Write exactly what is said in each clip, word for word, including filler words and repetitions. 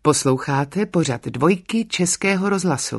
Posloucháte pořad Dvojky Českého rozhlasu.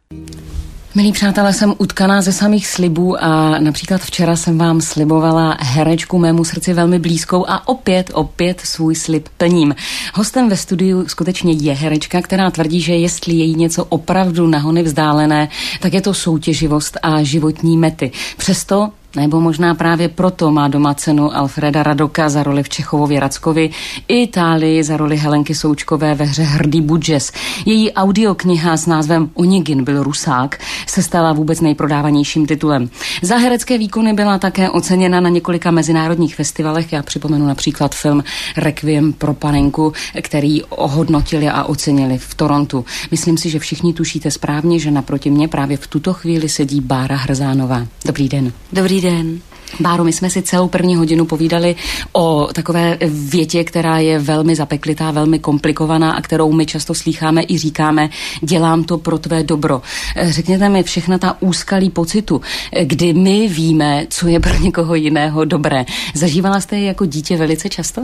Milí přátelé, jsem utkaná ze samých slibů a například včera jsem vám slibovala herečku mému srdci velmi blízkou a opět, opět svůj slib plním. Hostem ve studiu skutečně je herečka, která tvrdí, že jestli je jí něco opravdu nahony vzdálené, tak je to soutěživost a životní mety. Přesto nebo možná právě proto má doma cenu Alfreda Radoka za roli v Čechovově Rackovi i Itálii za roli Helenky Součkové ve hře Hrdý Budžes. Její audiokniha s názvem Onegin byl Rusák se stala vůbec nejprodávanějším titulem. Za herecké výkony byla také oceněna na několika mezinárodních festivalech. Já připomenu například film Requiem pro panenku, který ohodnotili a ocenili v Torontu. Myslím si, že všichni tušíte správně, že naproti mně právě v tuto chvíli sedí Bára Hrzánová. Dobrý den. Dobrý den. Báro, my jsme si celou první hodinu povídali o takové větě, která je velmi zapeklitá, velmi komplikovaná a kterou my často slýcháme i říkáme, dělám to pro tvé dobro. Řekněte mi všechna ta úskalí pocitu, kdy my víme, co je pro někoho jiného dobré. Zažívala jste je jako dítě velice často?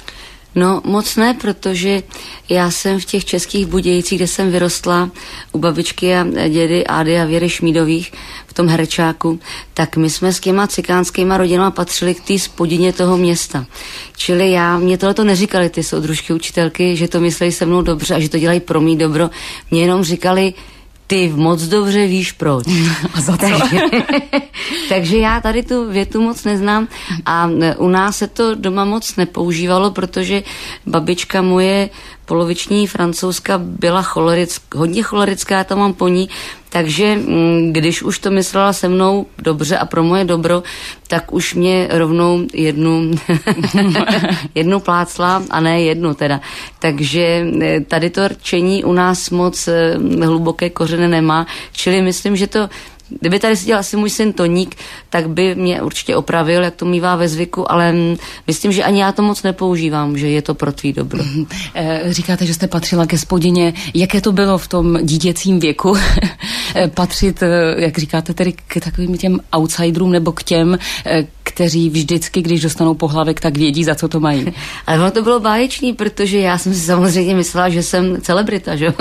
No moc ne, protože já jsem v těch Českých Budějcích, kde jsem vyrostla u babičky a dědy Ády a Věry Šmídových v tom herečáku, tak my jsme s těma cikánskýma rodinama patřili k té spodině toho města. Čili já, mě tohleto neříkali ty soudružky učitelky, že to myslejí se mnou dobře a že to dělají pro mý dobro. Mě jenom říkali, ty moc dobře víš proč. A za co? Takže, takže já tady tu větu moc neznám a u nás se to doma moc nepoužívalo, protože babička moje poloviční francouzska byla cholerick, hodně cholerická, já to mám po ní, takže když už to myslela se mnou dobře a pro moje dobro, tak už mě rovnou jednu, jednu plácla a ne jednu teda. Takže tady to rčení u nás moc hluboké kořeny nemá, čili myslím, že to kdyby tady seděl asi můj syn Toník, tak by mě určitě opravil, jak to mívá ve zvyku, ale myslím, že ani já to moc nepoužívám, že je to pro tvý dobro. Říkáte, že jste patřila ke spodině. Jaké to bylo v tom dítěcím věku patřit, jak říkáte, tedy k takovým těm outsiderům nebo k těm, kteří vždycky, když dostanou pohlavek, tak vědí, za co to mají? Ale ono to bylo báječný, protože já jsem si samozřejmě myslela, že jsem celebrita, že jo?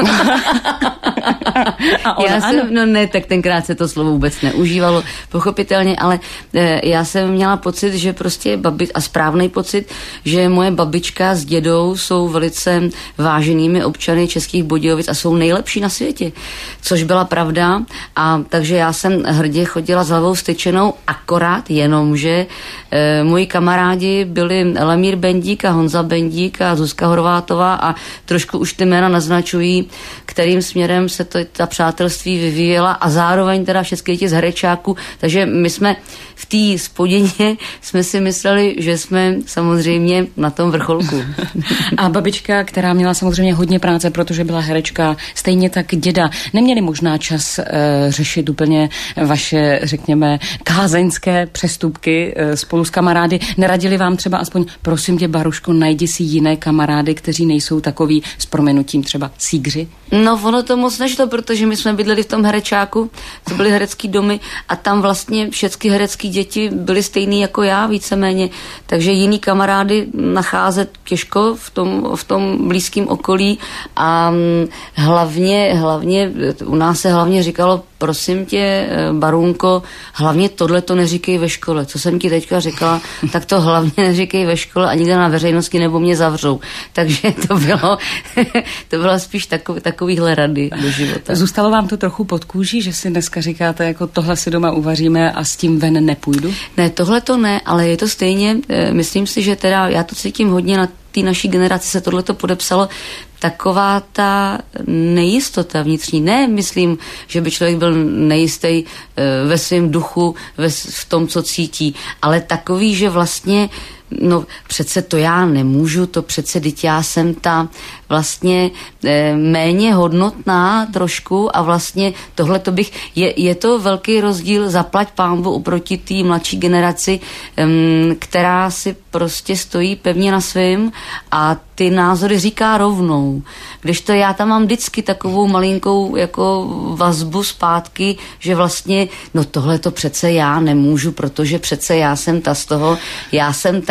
A ona, já jsem, no ne, tak tenkrát se to slovo vůbec neužívalo, pochopitelně, ale e, já jsem měla pocit, že prostě babi, a správný pocit, že moje babička s dědou jsou velice váženými občany Českých Budějovic a jsou nejlepší na světě, což byla pravda, a takže já jsem hrdě chodila s hlavou styčenou, akorát jenom, že e, moji kamarádi byli Lemír Bendík a Honza Bendík a Zuzka Horvátová a trošku už ty jména naznačují, kterým směrem se to, ta přátelství vyvíjela a zároveň teda všechny děti z herečáku, takže my jsme v té spodině jsme si mysleli, že jsme samozřejmě na tom vrcholku. A babička, která měla samozřejmě hodně práce, protože byla herečka, stejně tak děda, neměli možná čas e, řešit úplně vaše, řekněme, kázeňské přestupky e, spolu s kamarády. Neradili vám třeba aspoň, prosím tě, Baruško, najdi si jiné kamarády, kteří nejsou takový s prominutím třeba sígři? No, ono to moc nešlo, protože my jsme bydleli v tom herečáku, to byly herecký domy a tam vlastně všechny herecký děti byly stejný jako já, víceméně, takže jiný kamarády nacházet těžko v tom, v tom blízkém okolí a hlavně, hlavně, u nás se hlavně říkalo, prosím tě, Barunko, hlavně tohle to neříkej ve škole. Co jsem ti teďka řekla, tak to hlavně neříkej ve škole a nikde na veřejnosti, nebo mě zavřou. Takže to bylo, to bylo spíš takový, takovýhle rady do života. Zůstalo vám to trochu pod kůží, že si dneska říkáte, jako tohle si doma uvaříme a s tím ven nepůjdu? Ne, tohle to ne, ale je to stejně, myslím si, že teda já to cítím hodně na té naší generaci se tohleto podepsalo, taková ta nejistota vnitřní. Ne, myslím, že by člověk byl nejistý ve svém duchu, ve, v tom, co cítí, ale takový, že vlastně no přece to já nemůžu, to přece teď já jsem ta vlastně e, méně hodnotná trošku a vlastně tohle to bych, je, je to velký rozdíl zaplať pánbu oproti té mladší generaci, m, která si prostě stojí pevně na svým a ty názory říká rovnou. Kdežto já tam mám vždycky takovou malinkou jako vazbu zpátky, že vlastně, no tohle to přece já nemůžu, protože přece já jsem ta z toho, já jsem ta,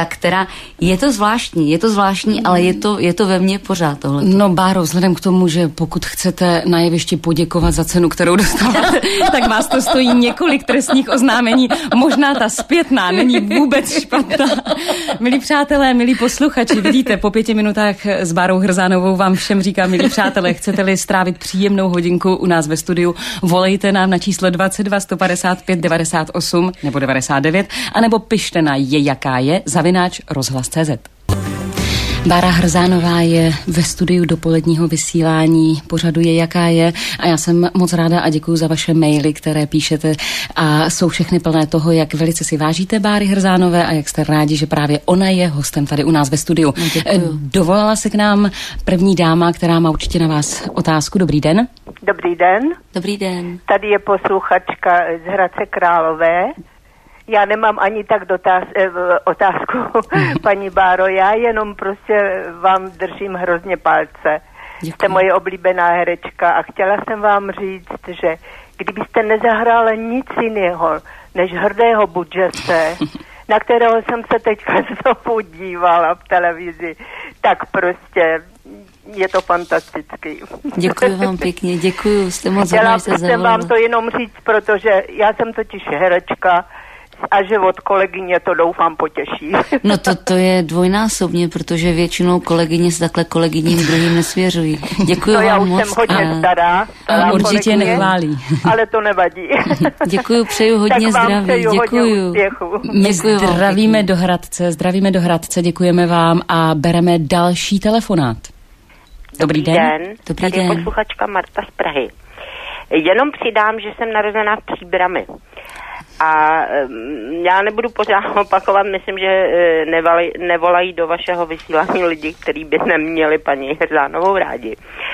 tak teda je to zvláštní, je to zvláštní, ale je to, je to ve mně pořád tohle. No Báro, vzhledem k tomu, že pokud chcete na jevišti poděkovat za cenu, kterou dostáváte, tak vás to stojí několik trestních oznámení. Možná ta zpětná není vůbec špatná. Milí přátelé, milí posluchači, vidíte, po pěti minutách s Bárou Hrzánovou vám všem říkám, milí přátelé, chcete-li strávit příjemnou hodinku u nás ve studiu, volejte nám na číslo dvacet dva sto padesát pět devadesát osm nebo devadesát devět, anebo pište na je jaká je zavináč rozhlas tečka cé zet. Bára Hrzánová je ve studiu dopoledního vysílání pořadu Je jaká je a já jsem moc ráda a děkuji za vaše maily, které píšete a jsou všechny plné toho, jak velice si vážíte Báry Hrzánové a jak jste rádi, že právě ona je hostem tady u nás ve studiu. Děkuju. Dovolala se k nám první dáma, která má určitě na vás otázku. Dobrý den. Dobrý den. Dobrý den. Tady je posluchačka z Hradce Králové. Já nemám ani tak dotaz, eh, otázku, paní Báro, já jenom prostě vám držím hrozně palce. Děkuji. Jste moje oblíbená herečka a chtěla jsem vám říct, že kdybyste nezahrála nic jiného než Hrdého Budžese, na kterého jsem se teďka znovu dívala v televizi, tak prostě je to fantastický. Děkuji vám pěkně, děkuji, jste moc Chtěla jsem vám to jenom říct, protože já jsem totiž herečka, a že od kolegyně to doufám potěší. No to, to je dvojnásobně, protože většinou kolegyně se takhle kolegyním druhým nesvěřují. Děkuji no, vám já už moc. jsem hodně a... stará. stará určitě nechválí. Ale to nevadí. Děkuji, přeju hodně tak zdraví. Přeju děkuji. Hodně úspěchu. My zdravíme do Hradce, zdravíme do Hradce, děkujeme vám a bereme další telefonát. Dobrý, Dobrý den. den. Dobrý Tady den. posluchačka Marta z Prahy. Jenom přidám, že jsem narozená v Příbrami. A um, já nebudu pořád opakovat, myslím, že uh, nevali, nevolají do vašeho vysílání lidi, kteří by neměli paní Hrzánovou rádi.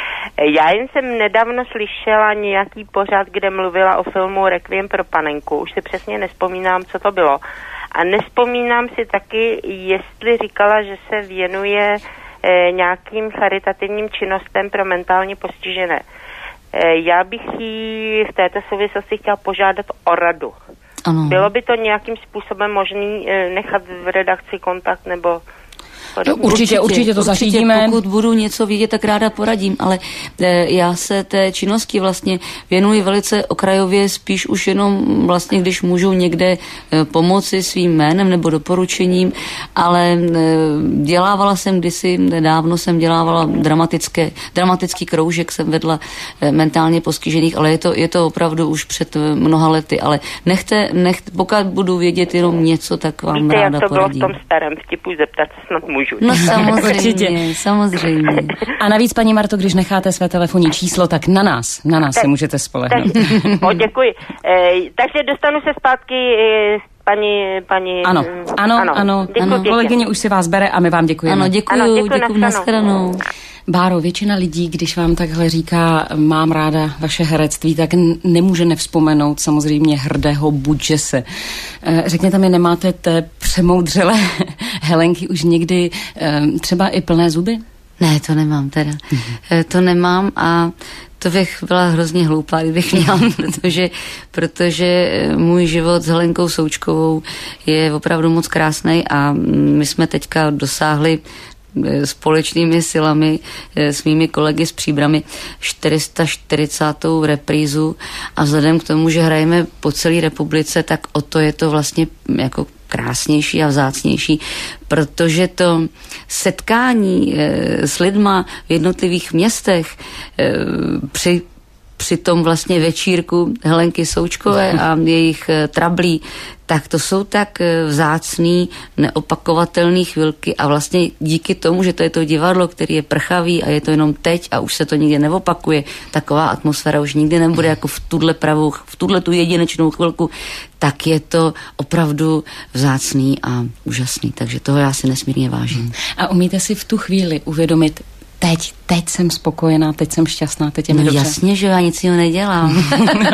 Já jen jsem nedávno slyšela nějaký pořad, kde mluvila o filmu Requiem pro panenku. Už si přesně nespomínám, co to bylo. A nespomínám si taky, jestli říkala, že se věnuje eh, nějakým charitativním činnostem pro mentálně postižené. Eh, já bych jí v této souvislosti chtěla požádat o radu. Ano. Bylo by to nějakým způsobem možný eh, nechat v redakci kontakt nebo... No, určitě, určitě to zařídíme. Určitě, pokud budu něco vědět, tak ráda poradím, ale e, já se té činnosti vlastně věnuji velice okrajově, spíš už jenom vlastně, když můžu někde e, pomoci svým jménem nebo doporučením, ale e, dělávala jsem kdysi, nedávno jsem dělávala dramatické, dramatický kroužek, jsem vedla e, mentálně postižených, ale je to, je to opravdu už před mnoha lety, ale nechte, nechte, pokud budu vědět jenom něco, tak vám Víte, ráda jak to poradím. bylo v tom starém vtipu, zeptat se snad můžu. No samozřejmě, Určitě. samozřejmě. A navíc, paní Marto, když necháte své telefonní číslo, tak na nás, na nás tak, se můžete spolehnout. Tak, o, děkuji. E, takže dostanu se zpátky e, paní... paní Ano, ano, ano. ano. Děkuji, Kolegyně už si vás bere a my vám děkujeme. Ano, děkuji, ano, děkuji, děkuji nashledanou. Báro, většina lidí, když vám takhle říká, mám ráda vaše herectví, tak n- nemůže nevzpomenout samozřejmě Hrdého Budžese. E, řekněte mi, nemáte té přemoudřelé Helenky už někdy e, třeba i plné zuby? Ne, to nemám teda. Mm-hmm. To nemám a to bych byla hrozně hloupá, kdybych měla, protože, protože můj život s Helenkou Součkovou je opravdu moc krásný a my jsme teďka dosáhli společnými silami s mými kolegy z Příbrami čtyři sta čtyřicátou reprízu a vzhledem k tomu, že hrajeme po celé republice, tak o to je to vlastně jako krásnější a vzácnější, protože to setkání e, s lidma v jednotlivých městech e, při při tom vlastně večírku Helenky Součkové a jejich e, trablí, tak to jsou tak e, vzácný, neopakovatelný chvilky a vlastně díky tomu, že to je to divadlo, který je prchavý a je to jenom teď a už se to nikdy neopakuje, taková atmosféra už nikdy nebude jako v tuhle pravou, v tuhle tu jedinečnou chvilku, tak je to opravdu vzácný a úžasný, takže toho já si nesmírně vážím. A umíte si v tu chvíli uvědomit, teď teď jsem spokojená, teď jsem šťastná, teď je mi no dobře? Jasně, že já nic jiného nedělám.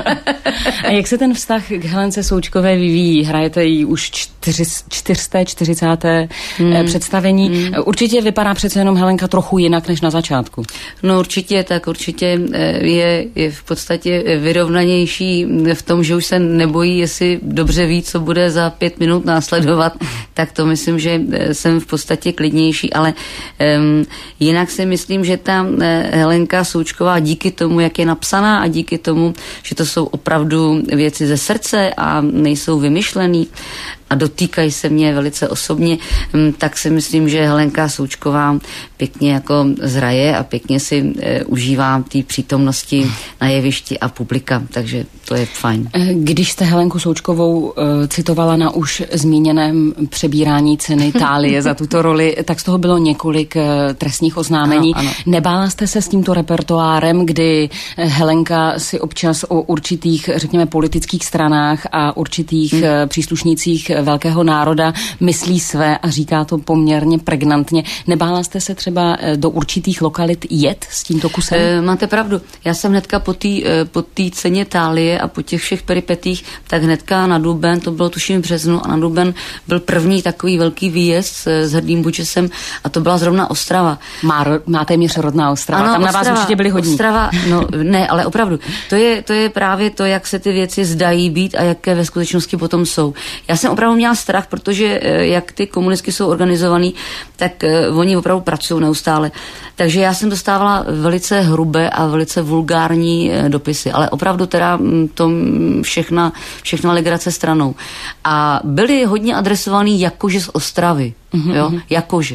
A jak se ten vztah k Helence Součkové vyvíjí? Hrajete jí už čtyři, čtyřsté, čtyřicáté Hmm. představení. Hmm. Určitě vypadá přece jenom Helenka trochu jinak než na začátku. No určitě, tak určitě je, je v podstatě vyrovnanější v tom, že už se nebojí, jestli dobře ví, co bude za pět minut následovat, tak to myslím, že jsem v podstatě klidnější, ale um, jinak si myslím, že ta Helenka Součková díky tomu, jak je napsaná a díky tomu, že to jsou opravdu věci ze srdce a nejsou vymyšlený a dotýkají se mě velice osobně, tak si myslím, že Helenka Součková pěkně jako zraje a pěkně si e, užívá té přítomnosti na jevišti a publika, takže to je fajn. Když jste Helenku Součkovou e, citovala na už zmíněném přebírání ceny Thálie za tuto roli, tak z toho bylo několik e, trestních oznámení. Ano, ano. Nebála jste se s tímto repertoárem, kdy Helenka si občas o určitých, řekněme, politických stranách a určitých hmm. e, příslušnících velkého národa myslí své a říká to poměrně pregnantně. Nebála jste se třeba do určitých lokalit jet s tímto kusem? E, máte pravdu. Já jsem hnedka po té po té ceně Thálie a po těch všech peripetích, tak hnedka na duben, to bylo tuším v březnu, a na duben byl první takový velký výjezd s Hrdým Bučesem a to byla zrovna Ostrava. Má, má téměř rodná Ostrava. Ano, tam na Ostrava, vás určitě byli hodní. Ostrava, no ne, ale opravdu. To je, to je právě to, jak se ty věci zdají být a jaké ve skutečnosti potom jsou. Já jsem opravdu měla strach, protože jak ty komunistky jsou organizovaný, tak uh, oni opravdu pracují neustále. Takže já jsem dostávala velice hrubé a velice vulgární uh, dopisy, ale opravdu teda to všechna, všechna legrace stranou. A byly hodně adresovaný jakože z Ostravy, mm-hmm. jo, jakože.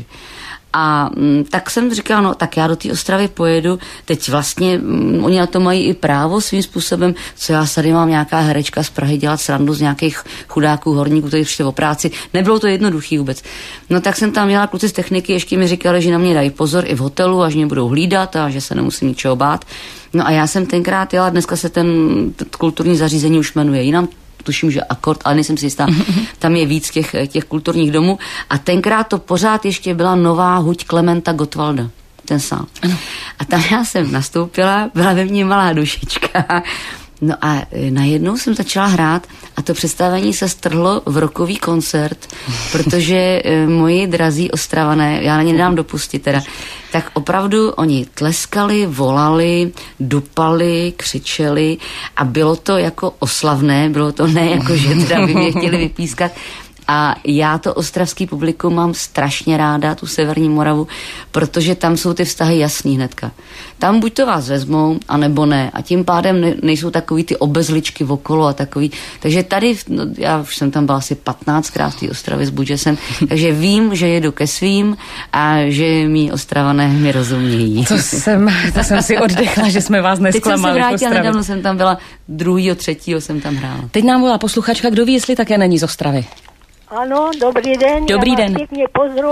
A m, tak jsem říkala, no tak já do té Ostravy pojedu, teď vlastně m, oni na to mají i právo svým způsobem, co já tady mám nějaká herečka z Prahy dělat srandu z nějakých chudáků, horníků, kteří přišli o práci. Nebylo to jednoduchý vůbec. No tak jsem tam měla kluci z techniky, ještě mi říkali, že na mě dají pozor i v hotelu a že mě budou hlídat a že se nemusím ničeho bát. No a já jsem tenkrát jela, dneska se ten kulturní zařízení už jmenuje jinam, tuším, že Akord, ale nejsem si jistá, tam je víc těch, těch kulturních domů a tenkrát to pořád ještě byla nová huť Klementa Gottwalda, ten sál. A tam já jsem nastoupila, byla ve mně malá dušička, no a najednou jsem začala hrát a to představení se strhlo v rockový koncert, protože moji drazí Ostravané, já na ně nedám dopustit teda, tak opravdu oni tleskali, volali, dupali, křičeli a bylo to jako oslavné, bylo to ne jako, že teda by mě chtěli vypískat. A já to ostravský publikum mám strašně ráda, tu Severní Moravu, protože tam jsou ty vztahy jasný hnedka. Tam buď to vás vezmou, anebo ne. A tím pádem ne, nejsou takový ty obezličky okolo a takový. Takže tady, no, já už jsem tam byla asi patnáctkrát v té Ostravě s Budžesem, takže vím, že jedu ke svým a že mý Ostravané mi rozumějí. To jsem, to jsem si oddechla, že jsme vás nesklamali. Teď jsem se vrátila, nedávno jsem tam byla, druhýho, třetího jsem tam hrála. Teď nám volá posluchačka, kdo ví, jestli také není z Ostravy. Ano, dobrý den. Dobrý já den. vás pěkně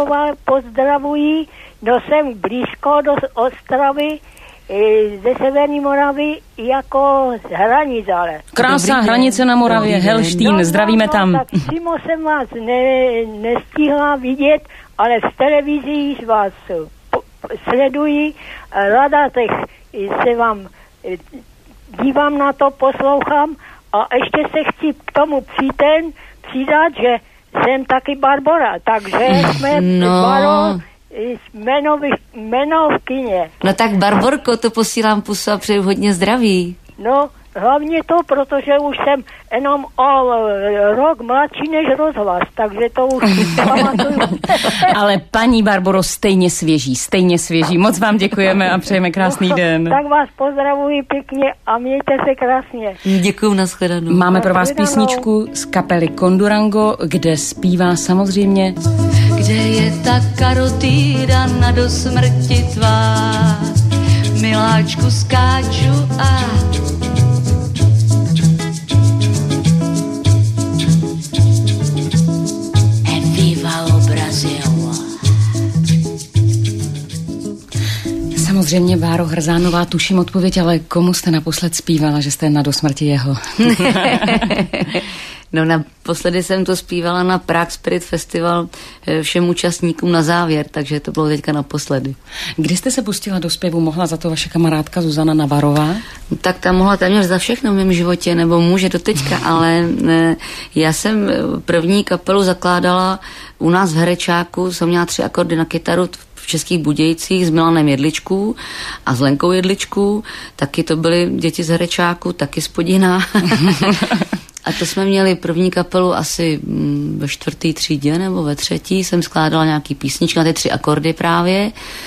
pozdravuji. No jsem blízko do Ostravy, ze Severní Moravy, jako z hranic, ale. Krásná hranice na Moravě, Helštín, no, zdravíme no, tam. No, tak přímo jsem vás ne, nestihla vidět, ale v televizi vás po, sleduji, ráda těch se vám dívám na to, poslouchám a ještě se chci k tomu příten přidat, že jsem taky Barbora, takže jsme no. Baro jmenovi, jmeno v kině. No tak Barborko, to posílám pusu a přeju hodně zdraví. No, hlavně to, protože už jsem jenom o rok mladší než rozhlas, takže to už pamatuju. Ale paní Barboro, stejně svěží, stejně svěží. Moc vám děkujeme a přejeme krásný no, den. Tak vás pozdravuji pěkně a mějte se krásně. Děkuju, nashledanou. Máme pro vás písničku z kapely Kondurango, kde zpívá samozřejmě Kde je ta karotýda na do smrti tvá, miláčku skáču a Samozřejmě Báro Hrzánová, tuším odpověď, ale komu jste naposled zpívala, že jste na dosmrti jeho? No naposledy jsem to zpívala na Prague Spirit Festival všem účastníkům na závěr, takže to bylo teďka naposledy. Kdy jste se pustila do zpěvu, mohla za to vaše kamarádka Zuzana Navarová? Tak ta mohla téměř za všechno v mém životě, nebo může doteďka, ale ne, já jsem první kapelu zakládala u nás v Herečáku, jsem měla tři akordy na kytaru v Českých Budějcích s Milanem Jedličkou a s Lenkou Jedličkou, taky to byly děti z Herečáku, taky z Podina. A to jsme měli první kapelu asi ve čtvrtý třídě nebo ve třetí, jsem skládala nějaký písničky na ty tři akordy právě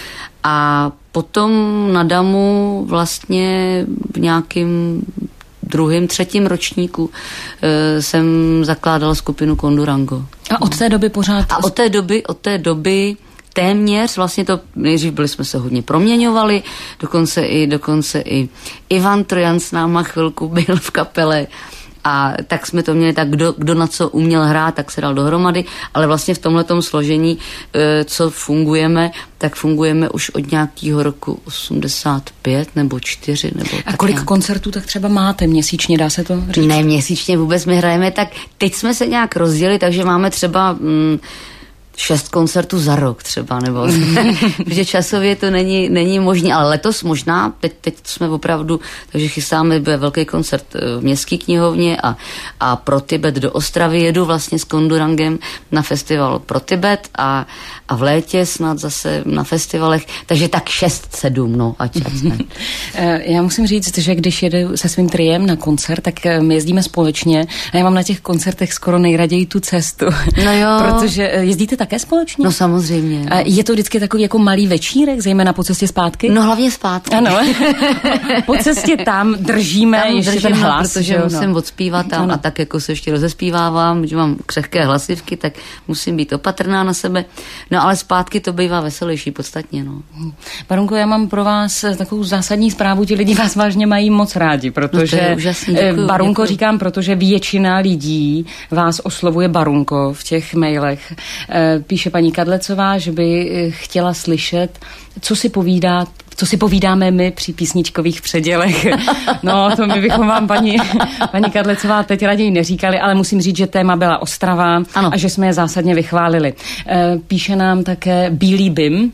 a potom na Damu vlastně v nějakým druhým, třetím ročníku e, jsem zakládala skupinu Kondurango. A od té doby pořád? A od té doby, od té doby téměř, vlastně to, nejdřív byli jsme se hodně proměňovali, dokonce i, dokonce i Ivan Trojan s náma chvilku byl v kapele, a tak jsme to měli tak, kdo, kdo na co uměl hrát, tak se dal dohromady, ale vlastně v tomhletom složení, co fungujeme, tak fungujeme už od nějakého roku osmdesát pět nebo čtyři. Nebo a kolik nějak. Koncertů tak třeba máte měsíčně, dá se to říct? Ne, měsíčně vůbec my hrajeme, tak teď jsme se nějak rozdělili, takže máme třeba... Mm, šest koncertů za rok třeba, nebo protože časově to není, není možné, ale letos možná, teď, teď jsme opravdu, takže chystáme, bude velký koncert v Městské knihovně a, a pro Tibet do Ostravy jedu vlastně s Kondurangem na festival pro Tibet a, a v létě snad zase na festivalech, takže tak šest, sedm, no, ať, ať ne. Já musím říct, že když jedu se svým triem na koncert, tak my jezdíme společně a já mám na těch koncertech skoro nejraději tu cestu. No jo. Protože jezdíte také společně? No samozřejmě. A je to vždycky takový jako malý večírek, zejména po cestě zpátky? No hlavně zpátky. Ano. Po cestě tam držíme tam ještě držím, ten hlas. Protože že musím no. odspívat tam a tak jako se ještě rozespívávám, že mám křehké hlasivky, tak musím být opatrná na sebe. No ale zpátky to bývá veselější podstatně. No. Baronko, já mám pro vás takovou zásadní zprávu, ti lidi vás vážně mají moc rádi, protože no úžasný, děkuju, Barunko děkuju. říkám, protože většina lidí vás oslovuje Barunko v těch mailech. Píše paní Kadlecová, že by chtěla slyšet, co si povídá, co si povídáme my při písničkových předělech. No, to my bychom vám, paní, paní Kadlecová, teď raději neříkali, ale musím říct, že téma byla Ostrava ano. A že jsme je zásadně vychválili. Píše nám také Bílý Bim.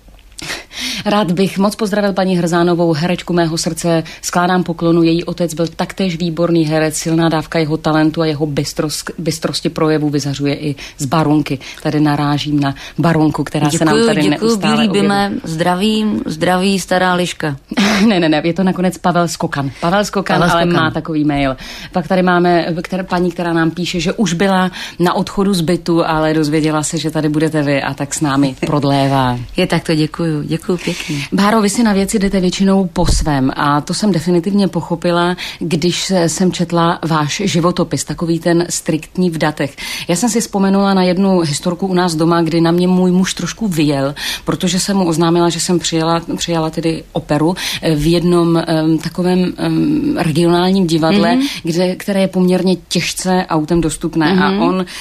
Rád bych moc pozdravil paní Hrzánovou, herečku mého srdce, skládám poklonu, její otec byl taktéž výborný herec, silná dávka jeho talentu a jeho bystrost, bystrosti projevu vyzařuje i z Barunky. Tady narážím na Barunku, která děkuju, se nám tady děkuju, neustále Bílý Bime, zdravím, zdraví stará liška. ne, ne, ne, je to nakonec Pavel Skokan. Pavel Skokan, Pavel ale Skokan. Má takový mail. Pak tady máme které, paní, která nám píše, že už byla na odchodu z bytu, ale dozvěděla se, že tady budete vy a tak s námi prodlévá. Je tak to děkuju, děkuju pěkně. Báro, vy si na věci jdete většinou po svém a to jsem definitivně pochopila, když jsem četla váš životopis, takový ten striktní v datech. Já jsem si vzpomenula na jednu historku u nás doma, kdy na mě můj muž trošku vyjel, protože jsem mu oznámila, že jsem přijela, přijala tedy operu v jednom um, takovém um, regionálním divadle, mm-hmm. kde, které je poměrně těžce autem dostupné mm-hmm. a on uh,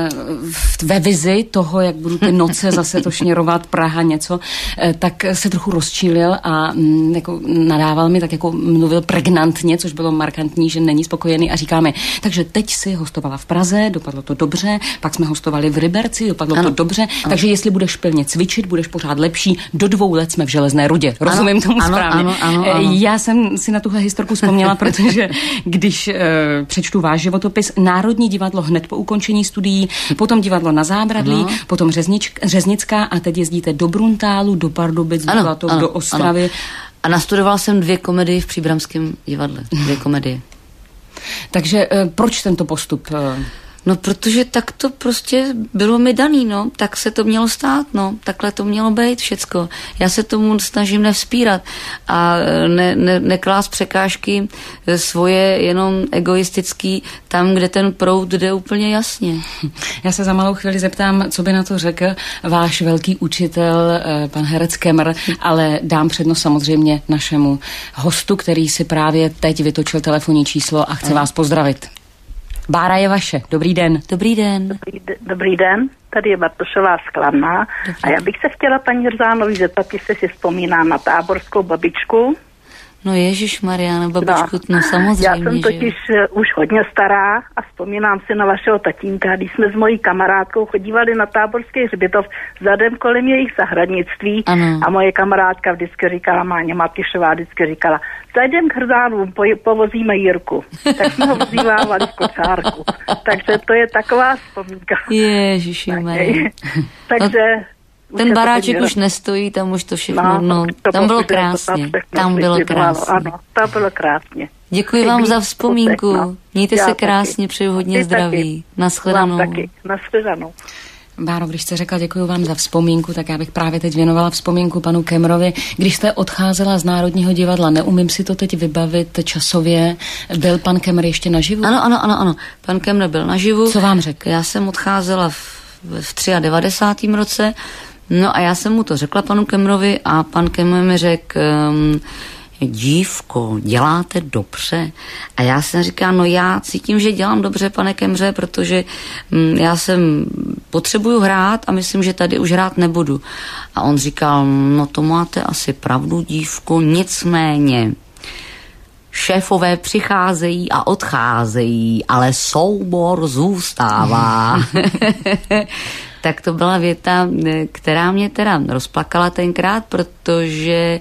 ve vizi toho, jak budu ty noce zase to šněrovat, Praha něco, uh, tak se trochu rozčílil a m, jako nadával mi, tak jako mluvil pregnantně, což bylo markantní, že není spokojený a říkáme, takže teď si hostovala v Praze, dopadlo to dobře, pak jsme hostovali v Liberci, dopadlo ano. to dobře, ano. takže jestli budeš pilně cvičit, budeš pořád lepší, do dvou let jsme v Železné Rudě. Rozumím ano, tomu ano, správně. Ano, ano, ano. Já jsem si na tuhle historku vzpomněla, protože když e, přečtu váš životopis, Národní divadlo hned po ukončení studií, potom divadlo na Zábradlí, ano. potom Řeznič, Řeznická a teď jezdíte do Bruntálu, do Pardubic, do Zlatov, do Ostravy. Ano. A nastudoval jsem dvě komedie v Příbramském divadle. Dvě komedie. Takže e, proč tento postup? E, No, protože tak to prostě bylo mi daný, no, tak se to mělo stát, no, takhle to mělo být všecko. Já se tomu snažím nevzpírat a ne, ne, neklást překážky svoje jenom egoistický tam, kde ten proud jde úplně jasně. Já se za malou chvíli zeptám, co by na to řekl váš velký učitel, pan herec Kemr, ale dám přednost samozřejmě našemu hostu, který si právě teď vytočil telefonní číslo a chce vás pozdravit. Bára je vaše. Dobrý den. Dobrý den. Dobrý, d- dobrý den. tady je Bartošová z Kladna. A já bych se chtěla paní Rzánovi zeptat, jestli si vzpomíná na táborskou babičku. No ježišmarja, na babičku, no, no samozřejmě. Já jsem totiž že už hodně stará a vzpomínám si na vašeho tatínka, když jsme s mojí kamarádkou chodívali na táborský hřbitov zadem kolem jejich zahradnictví ano. A moje kamarádka vždycky říkala, Máně Matyšová vždycky říkala, zajdem k Hrzánům, po, povozíme Jirku. Tak jsme ho vzývávali v kočárku. Takže to je taková vzpomínka. Ježišmarja. Takže... Ten baráček už nestojí, tam už to všechno, no, no to tam bylo krásně, tam bylo krásně. Ano, tam bylo krásně. Děkuji vám za vzpomínku, mějte se krásně, přeju hodně zdraví, nashledanou. Vám taky, nashledanou. Báro, když jste řekla děkuji vám za vzpomínku, tak já bych právě teď věnovala vzpomínku panu Kemrovi. Když jste odcházela z Národního divadla, neumím si to teď vybavit časově, byl pan Kemr ještě naživu? Ano, ano, ano, ano, pan Kemr byl naživu. Co vám řekl? Já jsem odcházela v, v devadesátém třetím roce. No a já jsem mu to řekla panu Kemrovi a pan Kemr mi řekl, um, dívko, děláte dobře. A já jsem říkala, no já cítím, že dělám dobře, pane Kemře, protože um, já jsem potřebuju hrát a myslím, že tady už hrát nebudu. A on říkal, no to máte asi pravdu, dívko, nicméně šéfové přicházejí a odcházejí, ale soubor zůstává. Tak to byla věta, která mě teda rozplakala tenkrát, protože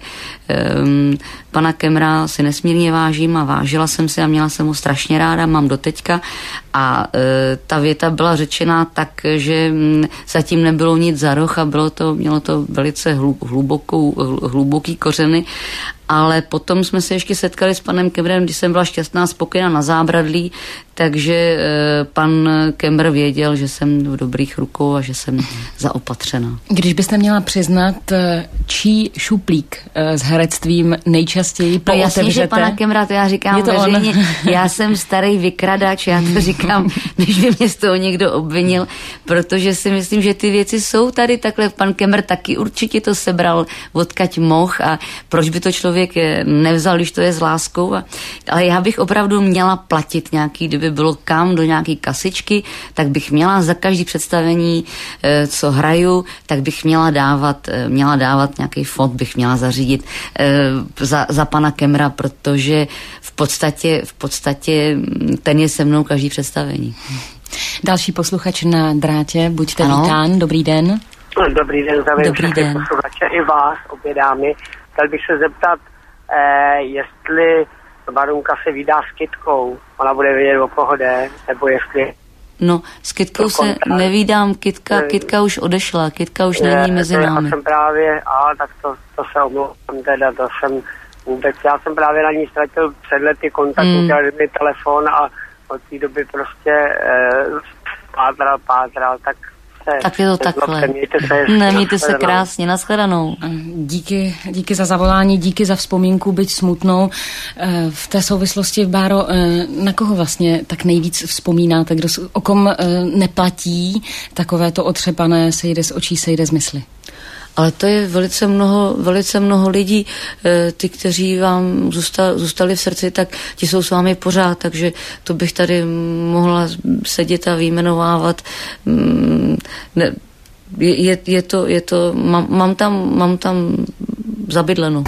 um, pana Kemra si nesmírně vážím a vážila jsem si a měla jsem ho strašně ráda, mám doteďka a uh, ta věta byla řečena tak, že um, zatím nebylo nic za roh a bylo to, mělo to velice hlubokou, hluboký kořeny. Ale potom jsme se ještě setkali s panem Kemrem, když jsem byla šťastná, spokojená na Zábradlí, takže e, pan Kemr věděl, že jsem v dobrých rukou a že jsem zaopatřena. Když byste měla přiznat, čí šuplík e, s herectvím nejčastěji pootevřete? No jasně, že pana Kemra, to já říkám to veřejně, on? Já jsem starý vykradač, já to říkám, než by mě z toho někdo obvinil, protože si myslím, že ty věci jsou tady takhle. Pan Kemr taky určitě to sebral odkaď moh a proč by to člověk nevzal, když to je s láskou. A, ale já bych opravdu měla platit nějaký, kdyby bylo kam do nějaký kasičky, tak bych měla za každý představení, co hraju, tak bych měla dávat, měla dávat nějaký fond, bych měla zařídit za, za pana Kemra, protože v podstatě, v podstatě ten je se mnou každý představení. Další posluchač na drátě, buďte ano. vítán, dobrý den. Dobrý den, zdravím všechny posluchače i vás, obě dámy. Chtěl bych se zeptat, eh, jestli Barunka se vydá s Kytkou, ona bude vědět, o koho jde, nebo jestli... No, s Kytkou se nevídám, Kytka, Kytka už odešla, Kytka už je, není mezi námi. Já jsem právě, a tak to, to se omlouvám teda, to jsem vůbec, já jsem právě na ní ztratil před lety kontakt, mm. udělal mi telefon a od té doby prostě eh, pátral, pátral, tak... Tak je to takhle. Mějte se, ne, mějte se krásně, nashledanou. Díky, díky za zavolání, díky za vzpomínku, byť smutnou. V té souvislosti, Báro, na koho vlastně tak nejvíc vzpomínáte, kdo, o kom neplatí takové to otřepané sejde z očí, sejde z mysli? Ale to je velice mnoho, velice mnoho lidí, ty, kteří vám zůstali, zůstali v srdci, tak ti jsou s vámi pořád, takže to bych tady mohla sedět a vyjmenovávat. Ne, je, je to, je to, mám, mám tam, mám tam zabydleno.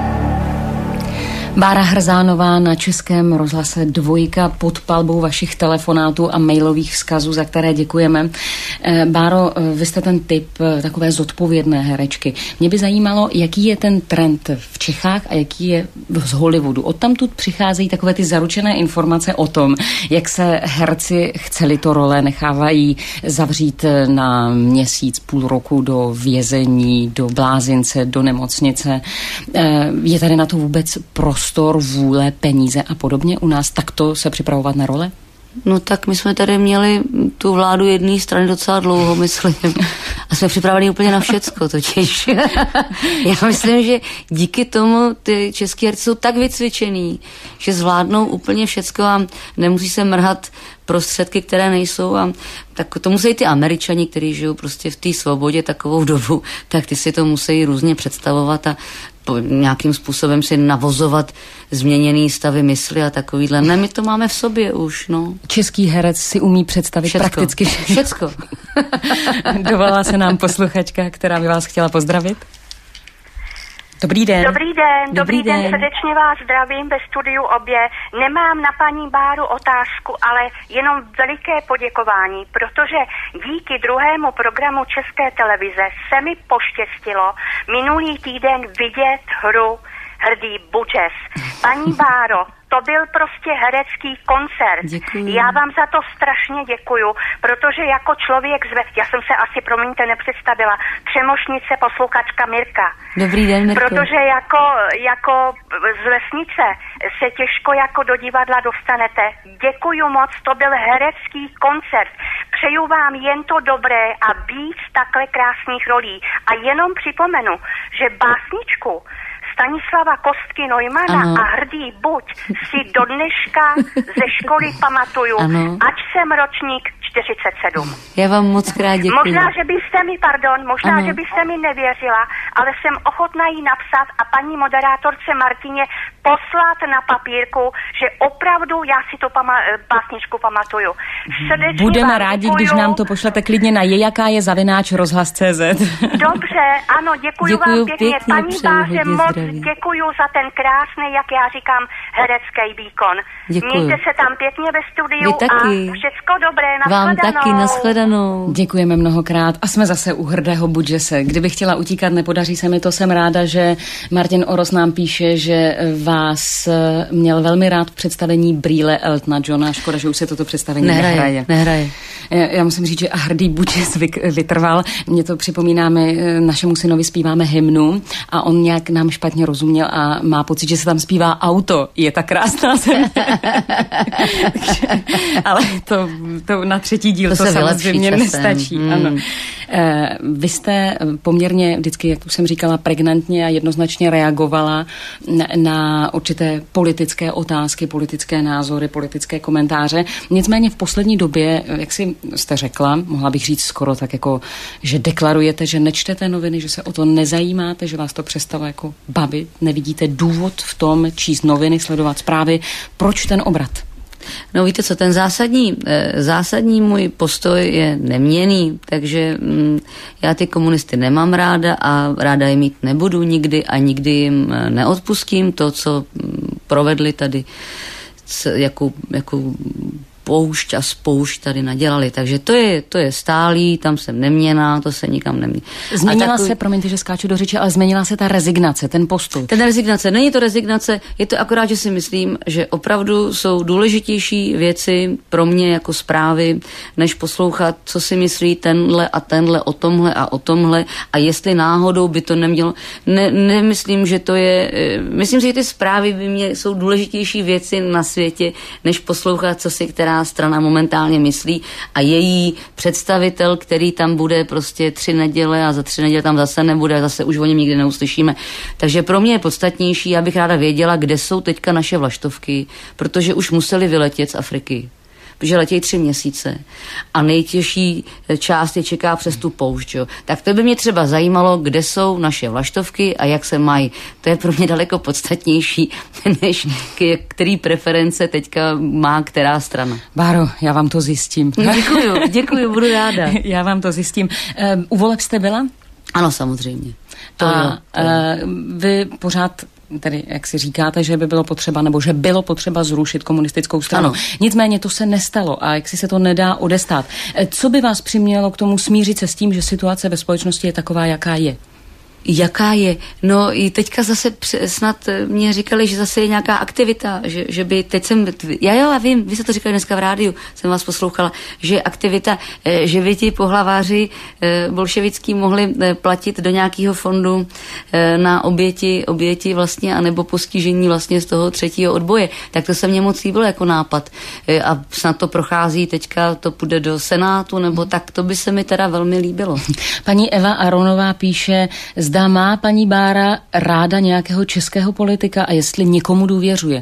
Bára Hrzánová na Českém rozhlase Dvojka pod palbou vašich telefonátů a mailových vzkazů, za které děkujeme. Báro, vy jste ten typ takové zodpovědné herečky. Mě by zajímalo, jaký je ten trend v Čechách a jaký je z Hollywoodu. Odtamtud přicházejí takové ty zaručené informace o tom, jak se herci, chceli to role, nechávají zavřít na měsíc, půl roku do vězení, do blázince, do nemocnice. Je tady na to vůbec prostor? Prostor, vůle, peníze a podobně u nás takto se připravovat na role? No tak my jsme tady měli tu vládu jedné strany docela dlouho, myslím. A jsme připraveni úplně na všecko totiž. Já myslím, že díky tomu ty český herci jsou tak vycvičený, že zvládnou úplně všecko a nemusí se mrhat prostředky, které nejsou. A tak to musí ty Američani, kteří žijou prostě v té svobodě takovou dobu, tak ty si to musí různě představovat a nějakým způsobem si navozovat změněný stavy mysli a takovýhle. Ne, my to máme v sobě už, no. Český herec si umí představit všecko. prakticky všecko. Dovolá se nám posluchačka, která by vás chtěla pozdravit. Dobrý den. Dobrý den, dobrý, dobrý den. den, srdečně vás zdravím ve studiu obě. Nemám na paní Báru otázku, ale jenom veliké poděkování, protože díky druhému programu České televize se mi poštěstilo minulý týden vidět hru Hrdý Budžes. Paní Báro, to byl prostě herecký koncert. Děkuji. Já vám za to strašně děkuju, protože jako člověk zve... Já jsem se asi, promiňte, nepředstavila. Třemošnice, posluchačka Mirka. Dobrý den, Mirko. Protože jako, jako z vesnice se těžko jako do divadla dostanete. Děkuju moc, to byl herecký koncert. Přeju vám jen to dobré a víc takhle krásných rolí. A jenom připomenu, že básničku Stanislava Kostky Neumana ano. a Hrdý buď si do dneška ze školy pamatuju, ano. ať jsem ročník čtyřicet sedm. Já vám moc krát děkuji. Možná, že byste mi, pardon, možná, ano. že byste mi nevěřila, ale jsem ochotná jí napsat a paní moderátorce Martině poslat na papírku, že opravdu já si tu pama- básničku pamatuju. Srdečně Budeme vám rádi, děkuju. když nám to pošlete klidně na je, jaká je zavináč rozhlas tečka cé zet. Dobře, ano, děkuju, Děkuju vám pěkně. pěkně, Paní přeju Báře, hodně moc zdraví. děkuju za ten krásný, jak já říkám, herecký výkon. Děkuju. Mějte se tam pěkně ve studiu Vy taky. a všecko dobré, Vám nashledanou. taky, nashledanou. Děkujeme mnohokrát a jsme zase u Hrdého Budžese. Kdybych chtěla utíkat, nepodaří se mi to. Jsem ráda, že Martin Oros nám píše, že vás měl velmi rád v představení Brýle Eltona Johna. Škoda, že už se toto představení Nehraje, nehraje. nehraje. Já musím říct, že a Hrdý Budžes vytrval. Mě to připomínáme, našemu synovi zpíváme hymnu a on nějak nám špatně rozuměl a má pocit, že se tam zpívá Auto. Je ta krásná země. Ale to, to na třetí díl to, to samozřejmě nestačí. Hmm. Ano. Vy jste poměrně vždycky, jak už jsem říkala, pregnantně a jednoznačně reagovala na, na určité politické otázky, politické názory, politické komentáře. Nicméně v poslední době, jak si jste řekla, mohla bych říct skoro tak jako, že deklarujete, že nečtete noviny, že se o to nezajímáte, že vás to přestalo jako bavit, nevidíte důvod v tom číst noviny, sledovat zprávy. Proč ten obrat? No víte co, ten zásadní, zásadní můj postoj je neměnný, takže mm, já ty komunisty nemám ráda a ráda je mít nebudu nikdy a nikdy jim neodpustím to, co provedli tady, jakou, jakou poušť a spoušť tady nadělali. Takže to je, to je stálý, tam jsem neměná, to se nikam nemění. Změnila takový... se, promiňte, že skáču do řeči, ale změnila se ta rezignace, ten postup. Ten rezignace, není to rezignace, je to akorát, že si myslím, že opravdu jsou důležitější věci pro mě jako zprávy, než poslouchat, co si myslí tenhle a tenhle o tomhle a o tomhle a jestli náhodou by to nemělo. Ne, nemyslím, že to je, myslím si, že ty zprávy by mě, jsou důležitější věci na světě, než poslouchat, co si která strana momentálně myslí a její představitel, který tam bude prostě tři neděle a za tři neděle tam zase nebude a zase už o něm nikdy neuslyšíme. Takže pro mě je podstatnější, já bych ráda věděla, kde jsou teďka naše vlaštovky, protože už museli vyletět z Afriky. Protože letějí tři měsíce a nejtěžší část je čeká přes tu poušť. Jo. Tak to by mě třeba zajímalo, kde jsou naše vlaštovky a jak se mají. To je pro mě daleko podstatnější, než který preference teďka má která strana. Báro, já vám to zjistím. Děkuju, děkuju, budu ráda. Já vám to zjistím. Uh, u voleb jste byla? Ano, samozřejmě. To a jo, to jo. Uh, vy pořád tedy, jak si říkáte, že by bylo potřeba, nebo že bylo potřeba zrušit komunistickou stranu. Ano. Nicméně to se nestalo a jak si se to nedá odestát. Co by vás přimělo k tomu smířit se s tím, že situace ve společnosti je taková, jaká je? Jaká je? No i teďka zase snad mě říkali, že zase je nějaká aktivita, že, že by teď jsem, já jo, já vím, vy jste to říkali dneska v rádiu, jsem vás poslouchala, že aktivita, že by ti pohlaváři bolševický mohli platit do nějakého fondu na oběti, oběti vlastně, anebo postižení vlastně z toho třetího odboje. Tak to se mně moc líbilo jako nápad. A snad to prochází teďka, to půjde do Senátu, nebo tak, to by se mi teda velmi líbilo. Paní Eva Aronová píše, zda má paní Bára ráda nějakého českého politika a jestli někomu důvěřuje?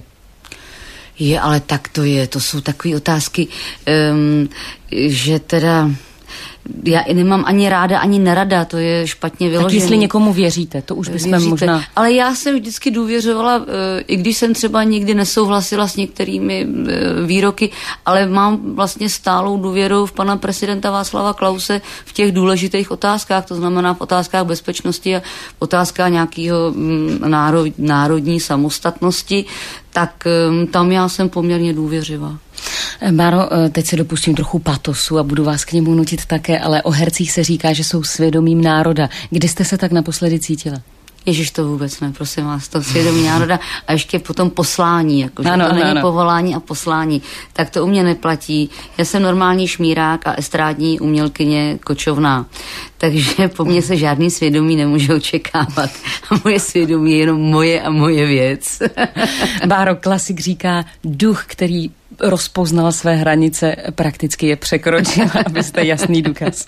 Je, ale tak to je, to jsou takové otázky, um, že teda já i nemám ani ráda, ani nerada, to je špatně vyložené. Tak jestli někomu věříte, to už bychom věříte. možná... Ale já jsem vždycky důvěřovala, i když jsem třeba nikdy nesouhlasila s některými výroky, ale mám vlastně stálou důvěru v pana prezidenta Václava Klause v těch důležitých otázkách, to znamená v otázkách bezpečnosti a v otázkách nějakého národ, národní samostatnosti, tak tam já jsem poměrně důvěřivá. Báro, teď se dopustím trochu patosu a budu vás k němu nutit také, ale o hercích se říká, že jsou svědomím národa. Kdy jste se tak naposledy cítila? Ježiš, to vůbec ne, prosím vás, to svědomí národa a ještě potom poslání, jako, že ano, to není ano. povolání a poslání, tak to u mě neplatí. Já jsem normální šmírák a estrádní umělkyně kočovná, takže po mně se žádný svědomí nemůže očekávat a moje svědomí je jenom moje a moje věc. Báro, klasik říká, duch, který rozpoznal své hranice, prakticky je překročil, abyste jasný důkaz.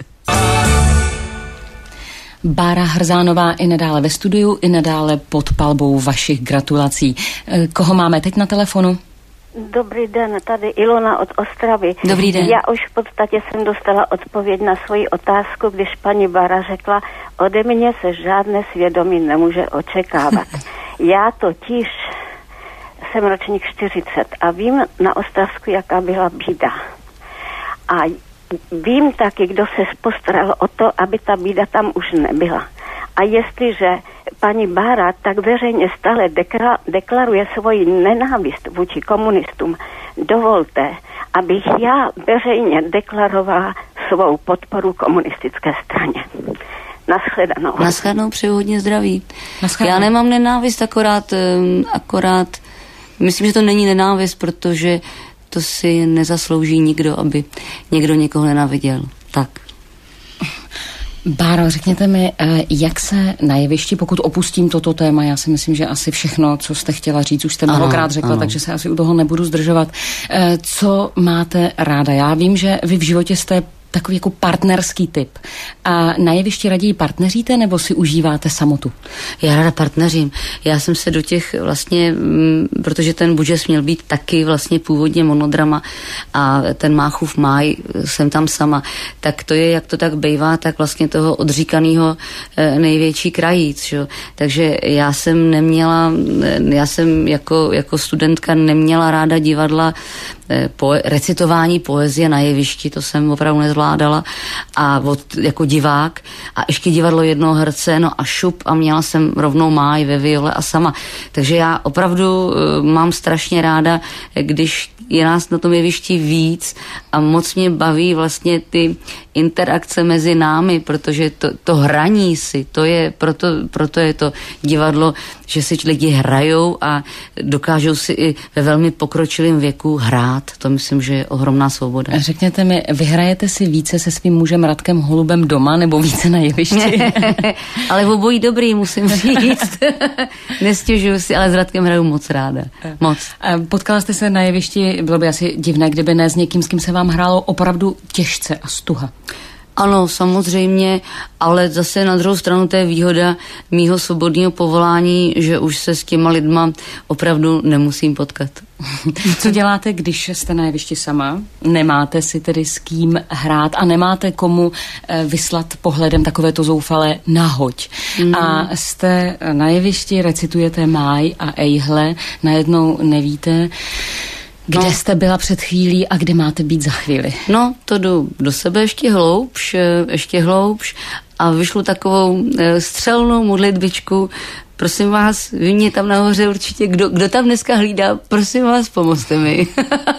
Bára Hrzánová i nadále ve studiu, i nadále pod palbou vašich gratulací. Koho máme teď na telefonu? Dobrý den, tady Ilona od Ostravy. Dobrý den. Já už v podstatě jsem dostala odpověď na svoji otázku, když paní Bára řekla, ode mě se žádné svědomí nemůže očekávat. Já totiž jsem ročník čtyřicet a vím na Ostravsku, jaká byla bída. A vím taky, kdo se postaral o to, aby ta bída tam už nebyla. A jestliže paní Bára tak veřejně stále dekla, deklaruje svoji nenávist vůči komunistům, dovolte, abych já veřejně deklarovala svou podporu komunistické straně. Naschledanou. Naschledanou, přeju hodně zdraví. Naschledanou. Já nemám nenávist, akorát, akorát, myslím, že to není nenávist, protože to si nezaslouží nikdo, aby někdo někoho nenáviděl. Tak. Báro, řekněte mi, jak se na jevišti, pokud opustím toto téma, já si myslím, že asi všechno, co jste chtěla říct, už jste mnohokrát řekla, ano. Takže se asi u toho nebudu zdržovat. Co máte ráda? Já vím, že vy v životě jste takový jako partnerský typ. A na jevišti raději partneříte, nebo si užíváte samotu? Já ráda partneřím. Já jsem se do těch vlastně, m, protože ten Budžes měl být taky vlastně původně monodrama a ten Máchův máj, jsem tam sama, tak to je, jak to tak bejvá, tak vlastně toho odříkaného e, největší krajíc. Že? Takže já jsem neměla, já jsem jako, jako studentka neměla ráda divadla, e, poe, recitování poezie na jevišti, to jsem opravdu nezvládala a od, jako divák a ještě divadlo jednoho herce, no a šup a měla jsem rovnou máj ve viole a sama. Takže já opravdu uh, mám strašně ráda, když je nás na tom jevišti víc a moc mě baví vlastně ty interakce mezi námi, protože to, to hraní si, to je, proto, proto je to divadlo, že si lidi hrajou a dokážou si i ve velmi pokročilém věku hrát. To myslím, že je ohromná svoboda. Řekněte mi, vyhrajete si více se svým mužem Radkem Holubem doma nebo více na jevišti? Ale obojí dobrý, musím říct. Nestěžuju si, ale s Radkem hraju moc ráda. Moc. Potkala jste se na jevišti, bylo by asi divné, kdyby ne s někým, s kým se vám hrálo opravdu těžce a stuha. Ano, samozřejmě, ale zase na druhou stranu to je výhoda mýho svobodného povolání, že už se s těma lidma opravdu nemusím potkat. Co děláte, když jste na jevišti sama? Nemáte si tedy s kým hrát a nemáte komu vyslat pohledem takovéto zoufalé nahoď. Mm. A jste na jevišti, recitujete máj a ejhle, najednou nevíte, kde no. jste byla před chvílí a kde máte být za chvíli? No, to jdu do sebe ještě hloubš, ještě hloubš a vyšlu takovou střelnou modlitbičku. Prosím vás, vy mě tam nahoře určitě, kdo, kdo tam dneska hlídá, prosím vás, pomozte mi.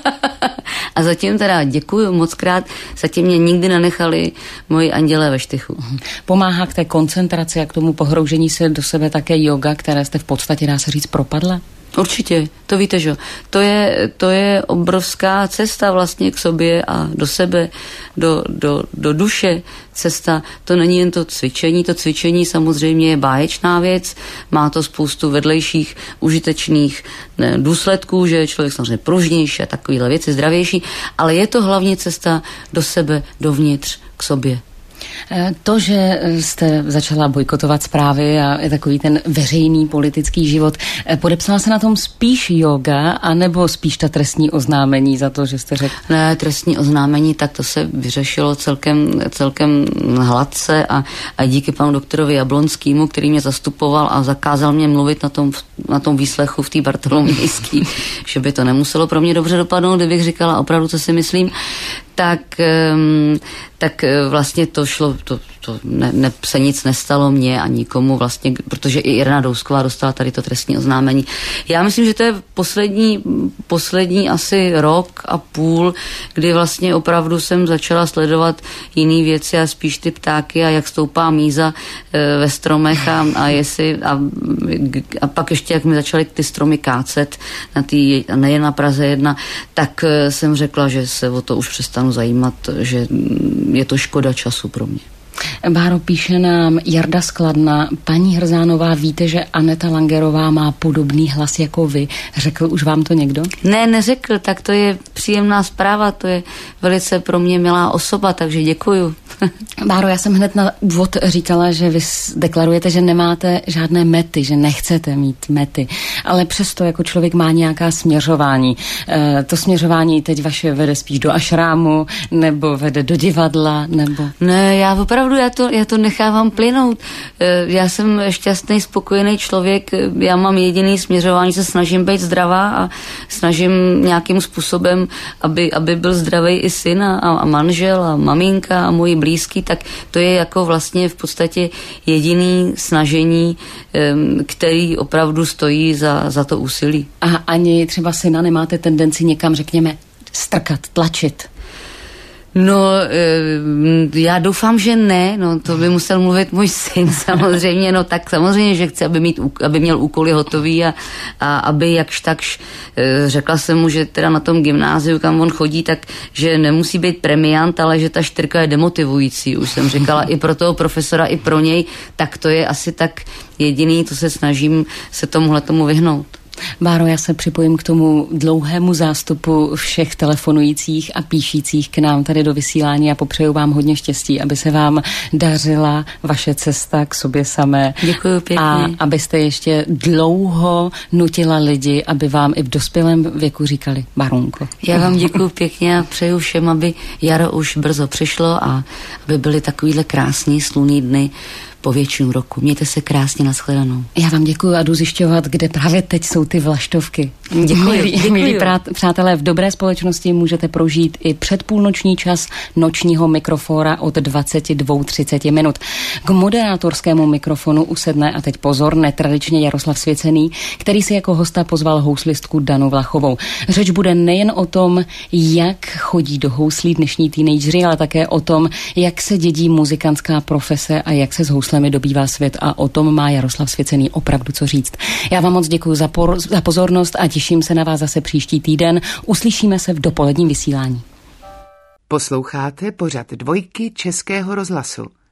A zatím teda děkuju moc krát, zatím mě nikdy nenechali moji andělé ve štychu. Pomáhá k té koncentraci a k tomu pohroužení se do sebe také yoga, které jste v podstatě, dá se říct, propadla? Určitě, to víte, že to je, to je obrovská cesta vlastně k sobě a do sebe, do, do, do duše cesta. To není jen to cvičení, to cvičení samozřejmě je báječná věc, má to spoustu vedlejších užitečných ne, důsledků, že je člověk samozřejmě pružnější a takovýhle věci, zdravější, ale je to hlavně cesta do sebe, dovnitř, k sobě. To, že jste začala bojkotovat zprávy a je takový ten veřejný politický život, podepsala se na tom spíš yoga, anebo spíš ta trestní oznámení za to, že jste řekl? Ne, trestní oznámení, tak to se vyřešilo celkem, celkem hladce a, a díky panu doktorovi Jablonskému, který mě zastupoval a zakázal mě mluvit na tom, na tom výslechu v té Bartolomějské, že by to nemuselo pro mě dobře dopadnout, kdybych říkala opravdu, co si myslím, tak, tak vlastně to šlo, to, to ne, ne, se nic nestalo mně a nikomu vlastně, protože i Irena Dousková dostala tady to trestní oznámení. Já myslím, že to je poslední, poslední asi rok a půl, kdy vlastně opravdu jsem začala sledovat jiné věci a spíš ty ptáky a jak stoupá míza e, ve stromech a, a jestli a, a pak ještě jak mi začaly ty stromy kácet na tý, nejen na Praze jedna, tak e, jsem řekla, že se o to už přestanu zajímat, že je to škoda času pro mě. Báro, píše nám Jarda Skladna. Paní Hrzánová, víte, že Aneta Langerová má podobný hlas jako vy. Řekl už vám to někdo? Ne, neřekl, tak to je příjemná zpráva, to je velice pro mě milá osoba, takže děkuju. Báro, já jsem hned na úvod říkala, že vy deklarujete, že nemáte žádné mety, že nechcete mít mety, ale přesto jako člověk má nějaká směřování. E, to směřování teď vaše vede spíš do ašrámu, nebo vede do divadla, nebo... Ne, já opravdu, já to, já to nechávám plynout. E, já jsem šťastný, spokojený člověk, já mám jediný směřování, se snažím být zdravá a snažím nějakým způsobem, aby, aby byl zdravý i syn a, a manžel a maminka a moji blízký, tak to je jako vlastně v podstatě jediný snažení, který opravdu stojí za, za to úsilí. A ani třeba syna nemáte tendenci někam, řekněme, strkat, tlačit? No, já doufám, že ne, no to by musel mluvit můj syn samozřejmě, no tak samozřejmě, že chci, aby, mít, aby měl úkoly hotový a, a aby jakž takž, řekla jsem mu, že teda na tom gymnáziu, kam on chodí, tak že nemusí být premiant, ale že ta čtyřka je demotivující, už jsem říkala i pro toho profesora, i pro něj, tak to je asi tak jediný, co se snažím se tomuhle tomu vyhnout. Báro, já se připojím k tomu dlouhému zástupu všech telefonujících a píšících k nám tady do vysílání a popřeju vám hodně štěstí, aby se vám dařila vaše cesta k sobě samé. Děkuju pěkně. A abyste ještě dlouho nutila lidi, aby vám i v dospělém věku říkali Bárunko. Já vám děkuju pěkně a přeju všem, aby jaro už brzo přišlo a aby byly takovýhle krásný slunný dny po většinu roku. Mějte se krásně, nashledanou. Já vám děkuji a jdu zjišťovat, kde právě teď jsou ty vlaštovky. Děkuji. Milí, děkuji. milí přátelé, v dobré společnosti můžete prožít i předpůlnoční čas nočního mikrofóra od dvacet dva třicet minut. K moderátorskému mikrofonu usedne, a teď pozor, netradičně Jaroslav Svěcený, který si jako hosta pozval houslistku Danu Vlachovou. Řeč bude nejen o tom, jak chodí do houslí dnešní teenageři, ale také o tom, jak se dědí muzikantská profese a jak se s houslemi dobývá svět, a o tom má Jaroslav Svěcený opravdu co říct. Já vám moc děkuji za, por- za pozornost a těším se na vás zase příští týden. Uslyšíme se v dopoledním vysílání. Posloucháte pořad Dvojky Českého rozhlasu.